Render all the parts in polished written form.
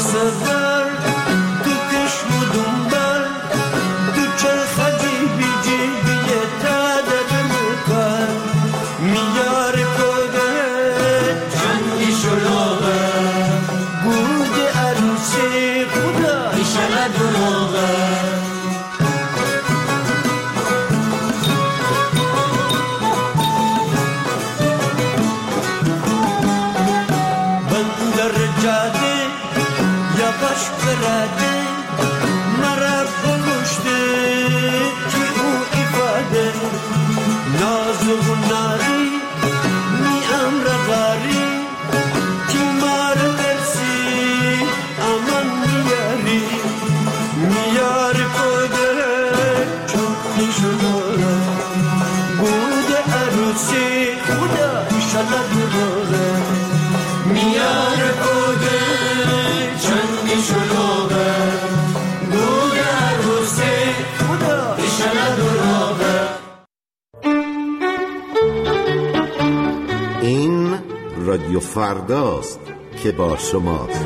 سفر تو کشم و دنبال تو چرخ جیبی جیبی تادر مکار میار کده چندی شلوغه گود عروسی خدا ایشالا دروغه برده مرا بگشته که او ifade نازو ناری می امر غاری که مار ترسی امان میاری میار کده چون شده بود عروسی خدا ایشالا دوره میار کده چون شلوغه بود عروسی خدا ایشالا دوره. این رادیو فرداست که با شماست.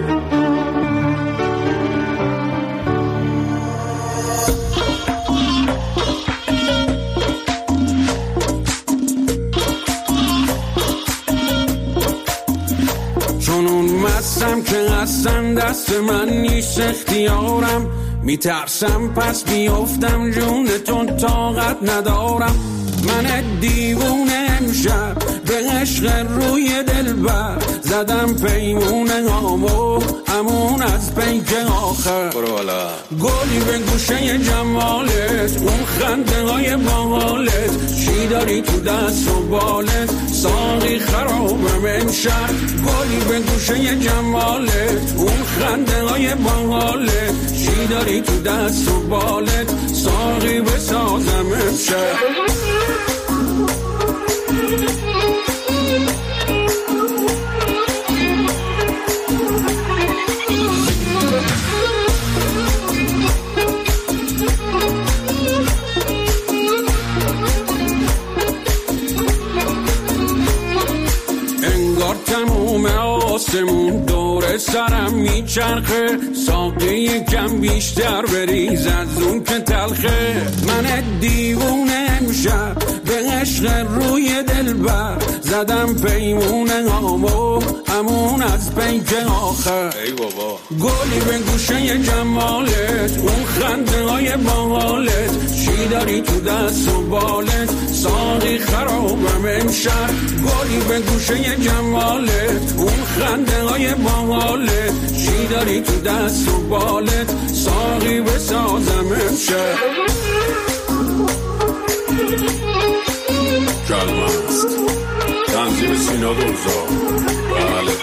مستم که اصلا دست من نیست اختیارم میترسم پس بیفتم جونتون طاقت ندارم من دیوونه امشب به عشق روی دلبر زدم پیمونه هامو همون از پیک آخر گلی به گوشه جمالت اون خنده های باحالت چی داری تو دست و بالت ساقی خرابم امشب گلی به گوشه جمالت اون خنده های باحالت چی داری تو دست و بالت ساقی بسازم امشب تموم آسمون دور سرم میچرخه ساقی یکم بیشتر بریز از اون که تلخه من دیوونه امشب به عشق روی دلبر زدم پیمونه هامو همون از پیک آخر ای بابا گلی به گوشه جمالت اون خنده های باحالت چی داری تو دست و بالت ساقی خرابم امشب گلی به گوشه جمالت اون خنده های باحالت چی داری تو دست و بالت ساقی بسازم امشب جلمست تنظیم سینا دوزا بله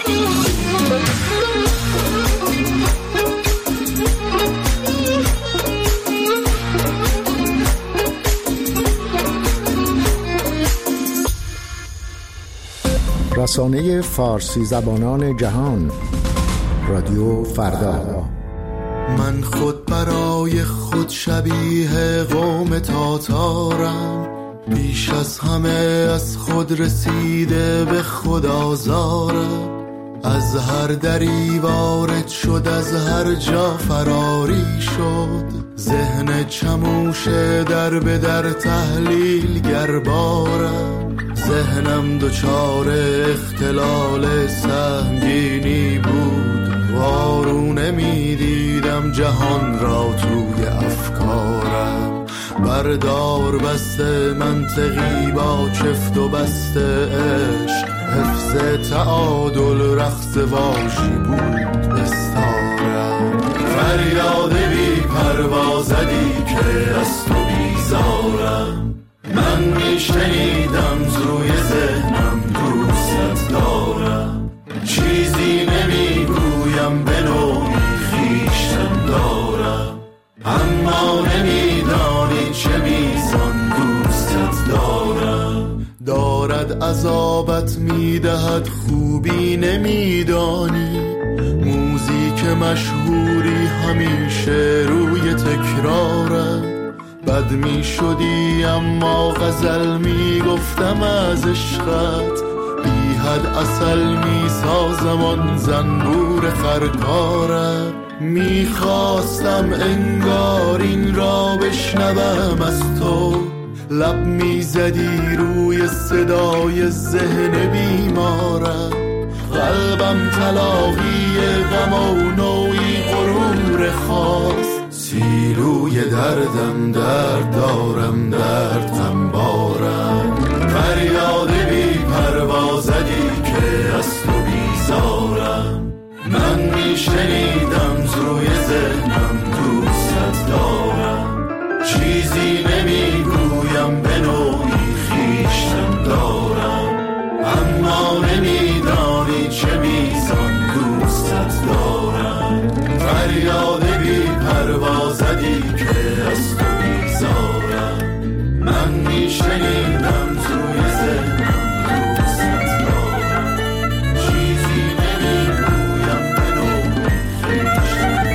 رسانه فارسی زبانان جهان رادیو فردا. من خود برای خود شبیه قوم تاتارم بیش از همه از خود رسیده به خود آزارم از هر دری وارد شد از هر جا فراری شد ذهن چموش در به در تحلیل گربارم ذهنم دچار اختلال سنگینی بود وارونه می دیدم جهان را توی افکارم بردار بسته منطقی با چفت و بسته عشق حفظ تعادل رقص واشی بود بستارم فریاد بی پروازدی که از تو بیزارم من میشنیدم روی ذهنم دوست دارم چیزی نمیگویم به نوعی خویشتن دارم اما نمیدانی چه میزان دوستت دارم دارد عذابت میدهد خوبی نمیدانی موزیک مشهوری همیشه روی تکرارم بد می شدی اما غزل می گفتم از عشقت بی صد عسل می سازم آن زنبور خرکارم. میخواستم انگار این را بشنوم از تو، لب میزدی روی صدای ذهن بیمارم. قلبم تلاقی غم و نوعی غرور خاص، سیلوی دردم درد دارم درد غمبارم. فریاد بی پروازدی که از تو بیزارم. من میشنیدم روی ذهنم دوست دارم، چیزی نمیگویم به نوعی خویشتن دارم. اما نمیدانی چه میزان دوستت دارم. فریاد بی پروازدی که از تو بیزارم. من میشنیدم روی ذهنم دوستت دارم، چیزی نمیگویم به نوعی خویشتن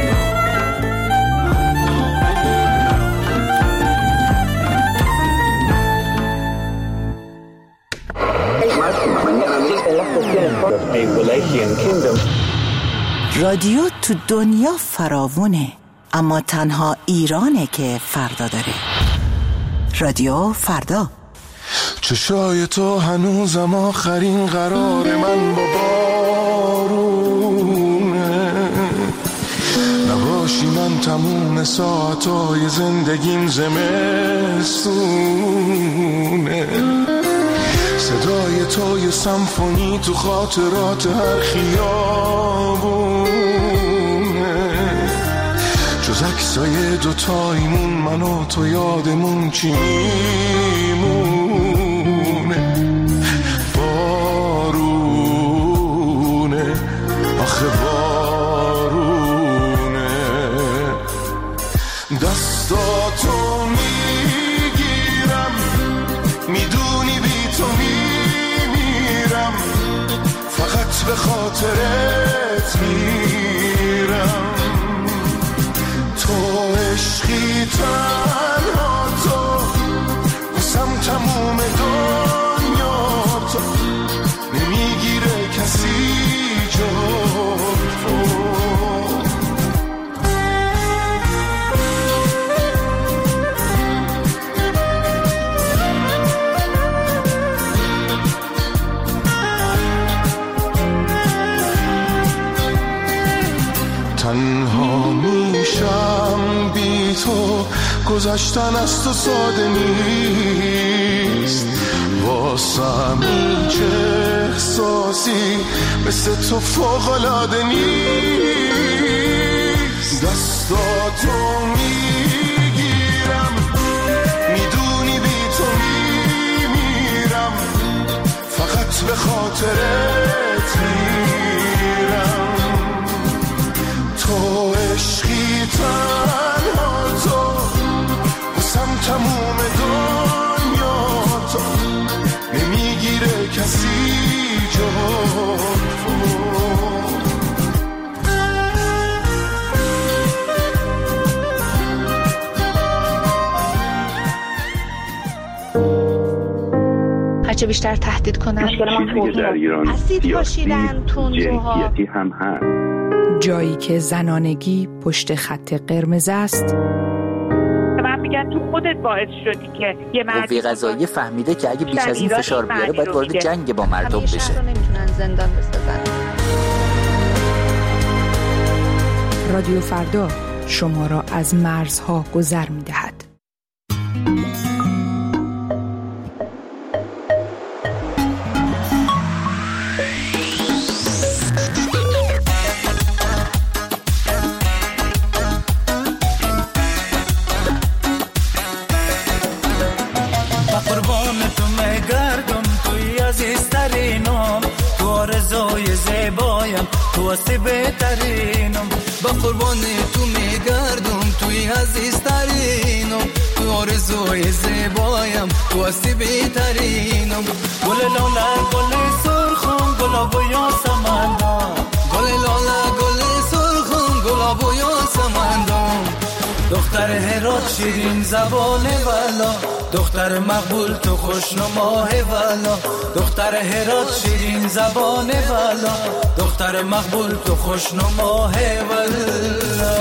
رادیو تو دنیا فراوونه، اما تنها ایرانه که فردا داره. رادیو فردا. چشای تو هنوزم آخرین قرار من با بارونه. نباشی من تموم ساعتای زندگیم زمستونه. صدای تو یه سمفونی تو خاطرات هر خیابونه. جز عکسای دوتاییمون من و تو یادمون چی میمونه؟ بارونه، آخه بارونه. دستاتو میگیرم، میدونی بی تو میمیرم. فقط به خاطرت میرم. تو عشقی تنها تو، بسم تموم دنیا تو. نمیگیره کسی جا تو. تنها میشم بی تو، گذشتن از تو ساده نیست. واسم هیچ احساسی مثل تو فوق‌العاده نیست. دستاتو میگیرم، میدونی بی تو میمیرم. فقط به خاطرت میرم. تو عشقی تنها تو، بسم تموم دنیا تو. نمیگیره کسی جا تو. هرچه بیشتر تهدید کنن در ایران اسید پاشیدن تندروها هم هست. جایی که زنانگی پشت خط قرمز است. من میگن تو خودت باعث شدی که یه قوه قضاییه فهمیده که اگه بیش از این فشار بیاره باید وارد جنگ با مردم بشه. رو نمیتونن زندان بسازن. رادیو فردا شما را از مرزها گذر میدهد. تو هستی بهترینم، با قربان تو میگردم، توی عزیزترینم، تو آرزوی زیبایم، تو هستی بهترینم. گل لاله گل سرخم گلاب و یاسمندم، گل لاله گل سرخم گلاب و یاسمندم. دختر هرات شیرین زبانه والا، دختر مقبول تو خوشنماه والا. دختر هرات شیرین زبانه والا، دختر مقبول تو خوشنماه والا.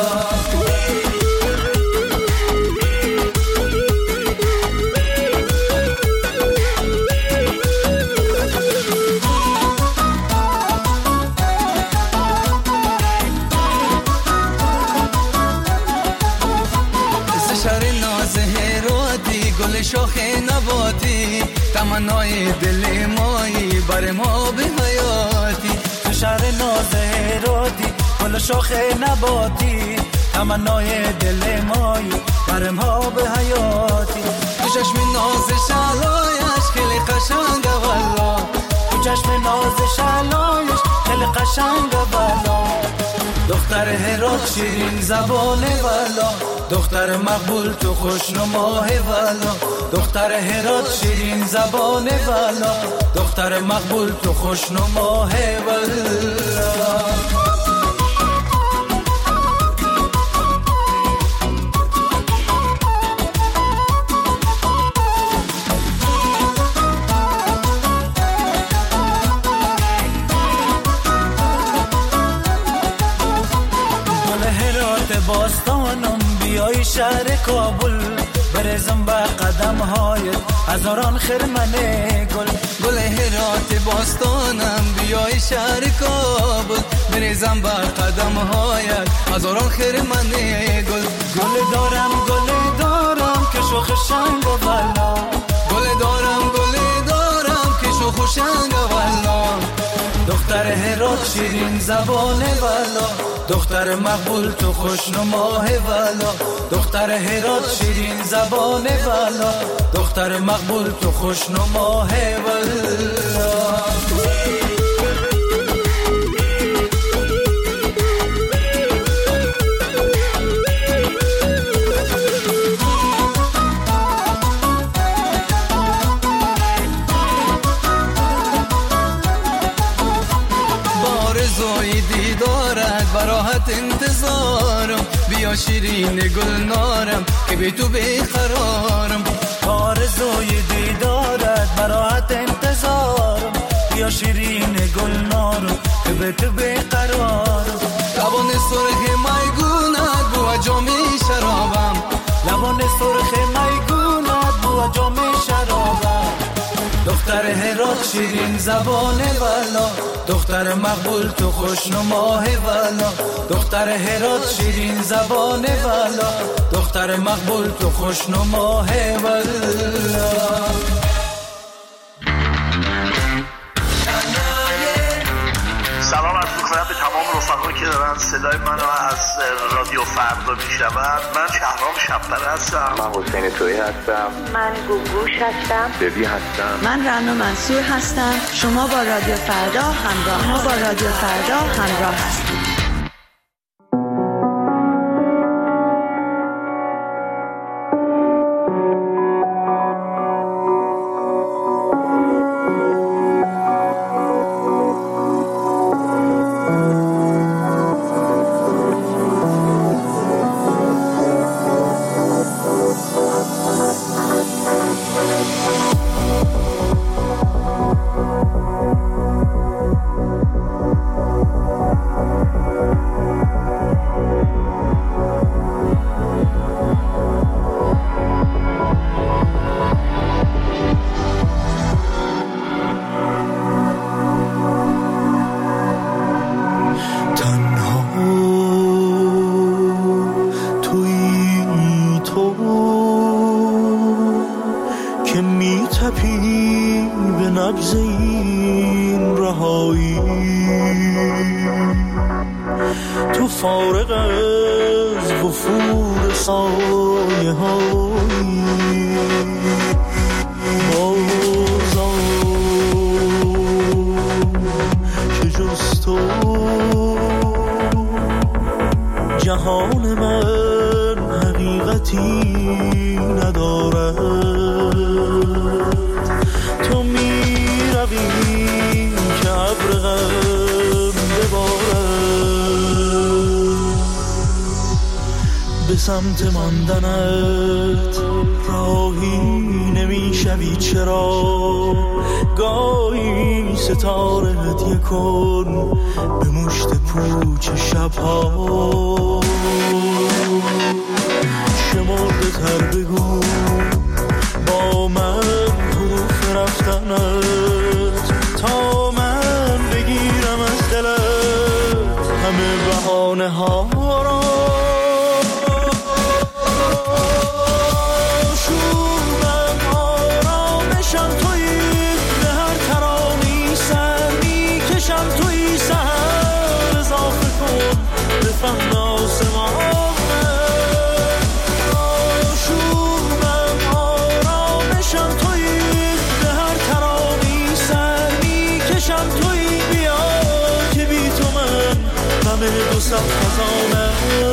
گل شاخ نباتی، تمنای دل مایی بر ما به حیاتی. تو شهر ناز هراتی، گل شاخ نباتی، تمنای دل مایی بر ما به حیاتی. تو چشم ناز شلایش خیلی قشنگه والا، تو چشم ناز شلایش خیلی قشنگه والا. دختر هرات شیرین زبانه والا، دختر مقبول تو خوشنماه والا. دختر هرات شیرین زبانه والا، دختر مقبول تو خوشنماه والا. باستانم بیای شهر کابل، برزم با قدم هایت هزاران خرمنه گل. گل هرات باستانم بیای شهر کابل، برزم با قدم هایت هزاران خرمنه گل. گل دارم که شوخ شنگ والا، گل دارم که شوخ شنگ والا. دختر هرات شیرین زبانه والا، دختر مقبول تو خوشنماه والا. دختر هرات شیرین زبانه والا، دختر مقبول تو خوشنماه والا. براحت انتظارم، بیا شیرین گلنارم که به تو بیقرارم. آرزوی دیدارت براحت انتظارم، بیا شیرین گلنارم که به تو بیقرارم. لبان سرخ میگونت بو جام شرابم، لبان سرخ میگونت بو جام شرابم. دختر هرات شیرین زبانه والا، دختر مقبول تو خوشنماه والا. دختر هرات شیرین زبانه والا، دختر مقبول تو خوشنماه والا. سلام عرض می‌کنم به تمام رفقایی که دارن صدای منو از رادیو فردا میشنون. من شهرام شب‌پره هستم. من حسین تویی هستم. من گوگوش هستم. ببی هستم. من رنا منصور هستم. شما با رادیو فردا همراه هستید. سمت ماندنت راهی نمیشوی چرا؟ گاهی ستاره هدیه کن به مشت پوچ شبها. شمرده تر بگو با من حروف رفتنت تا من بگیرم از دلت همه بهانه ها را. شومم آرامشم تویی، به هر ترانی سر میکشم تویی. سهر اضافه کن به فهم آسمان. دو صد خزانه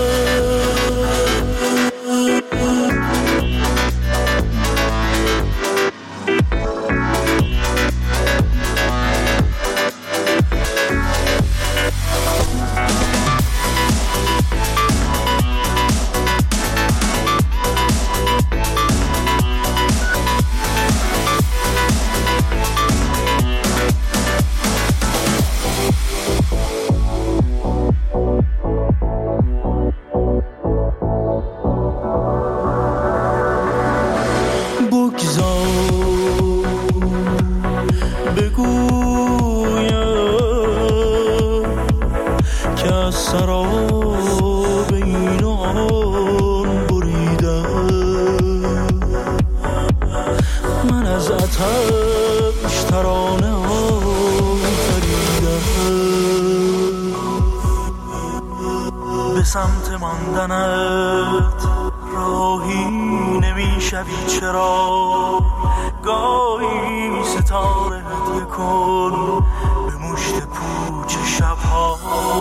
سمت ماندنت راهی نمیشوی چرا؟ گاهی ستاره هدیه کن به مشت پوچ شبها.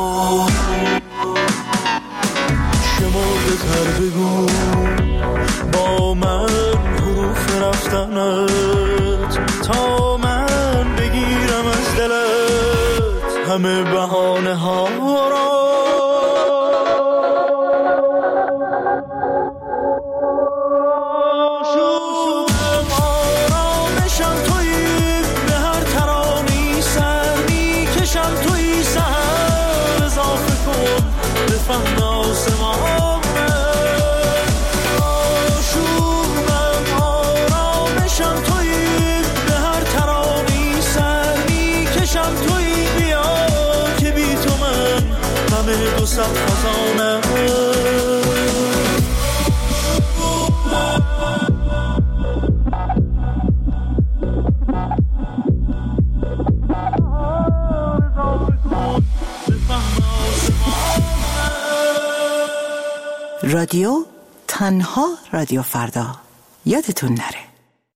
شمرده تر بگو با من حروف رفتنت تا من بگیرم از دلت همه بهانه ها را. دو صد خزانه رادیو تنها رادیو فردا. یادتون نره.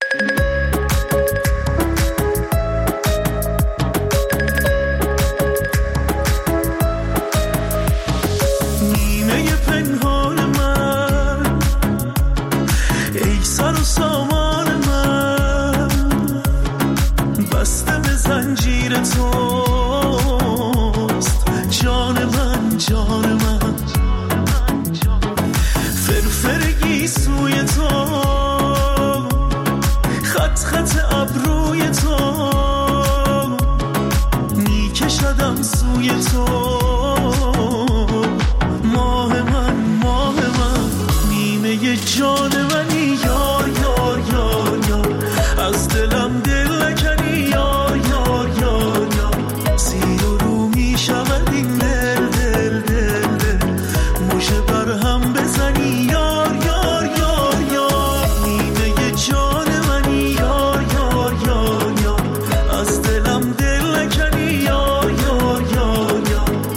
سامان من بسته به زنجیر توست. جان من جان من فرفرگی سوی تو، خط خط ابروی تو میکشدم سوی تو. ماه من ماه من نیمه جان منی، یار یار یار یار از دلم دل نکنی، یار یار یار یار سیر و رو می شود این دل دل دل دل موشه بر هم بزنی، یار یار یار یار نیمه جان منی، یار یار یار یار از دلم دل نکنی، یار یار یار یار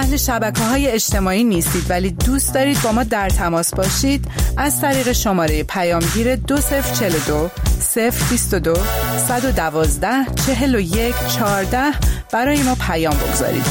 اهل شبکه‌های اجتماعی نیستید ولی دوست دارید با ما در تماس باشید، از طریق شماره پیامگیر 2042 022 112 41 14 برای ما پیام بگذارید.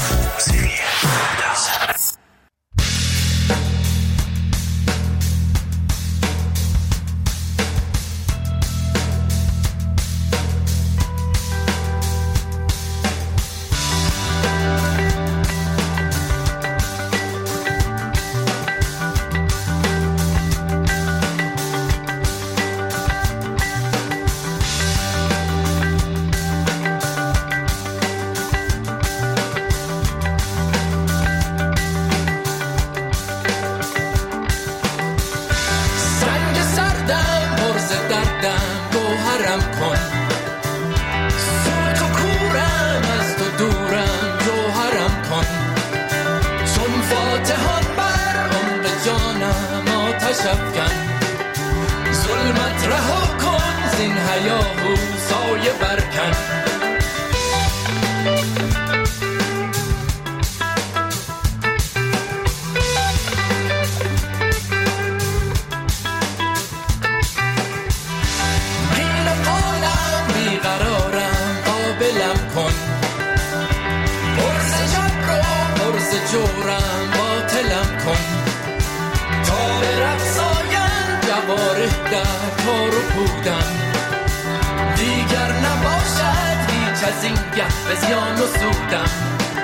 ظلمت رها کن زین هیاهو سایه برکن قیل قالم بیقرارم قابلم کن برز جبر و برز جورم باطلم کن تا به رقصاین جواره در کار و بودم دیگر نباشد هیچ از این گه به زیان و سودم